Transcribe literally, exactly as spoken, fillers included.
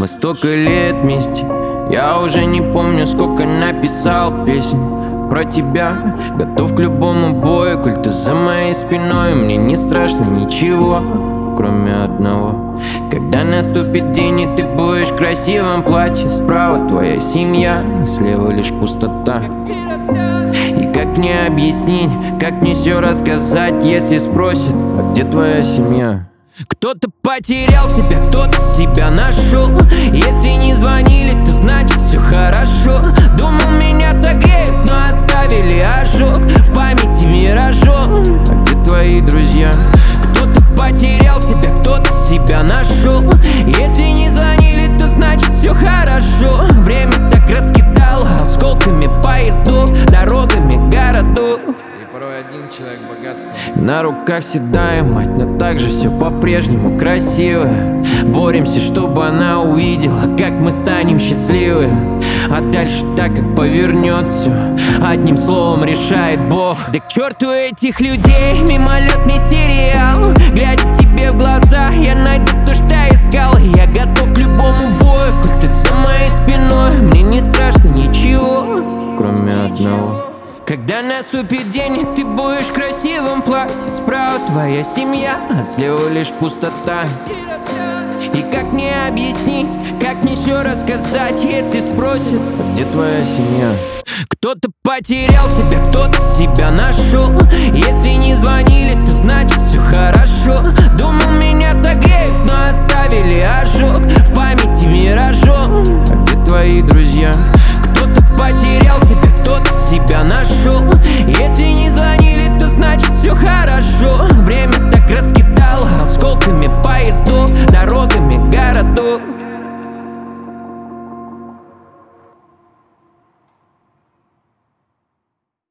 Мы столько лет вместе, я уже не помню, сколько написал песен про тебя. Готов к любому бою, коль ты за моей спиной. Мне не страшно ничего, кроме одного: когда наступит день и ты будешь в красивом платье. Справа твоя семья, слева лишь пустота. И как мне объяснить, как мне все рассказать, если спросят: а где твоя семья? Кто-то потерял себя, кто-то себя нашел. Если не звонили, то значит все хорошо. Думал, меня согреют, но оставили ожог в памяти миражом. А где твои друзья? Кто-то потерял себя, кто-то себя нашел. Если не звонили, то значит все хорошо. Время так раскидало осколками поездов, дорогами городов. И порой один человек богатства. На руках седая мать, но также все по-прежнему красивое. Боремся, чтобы она увидела, как мы станем счастливы. А дальше так, как повернет все, одним словом решает Бог. Да к черту этих людей, мимолетный сериал. Глядя тебе в глаза, я найду то, что искал. Я готов к любому бою, коль ты за моей спиной. Мне не страшно ничего, кроме одного: когда наступит день, и ты будешь в красивом платье. Справа твоя семья, а слева лишь пустота. И как мне объяснить, как мне все рассказать, если спросят: а где твоя семья? Кто-то потерял себя, кто-то себя нашел. Если не звонили, то значит все хорошо. Думал, меня согреют, но оставили ожог в памяти миражом. А где твои друзья? Кто-то потерял себя, кто-то себя нашел.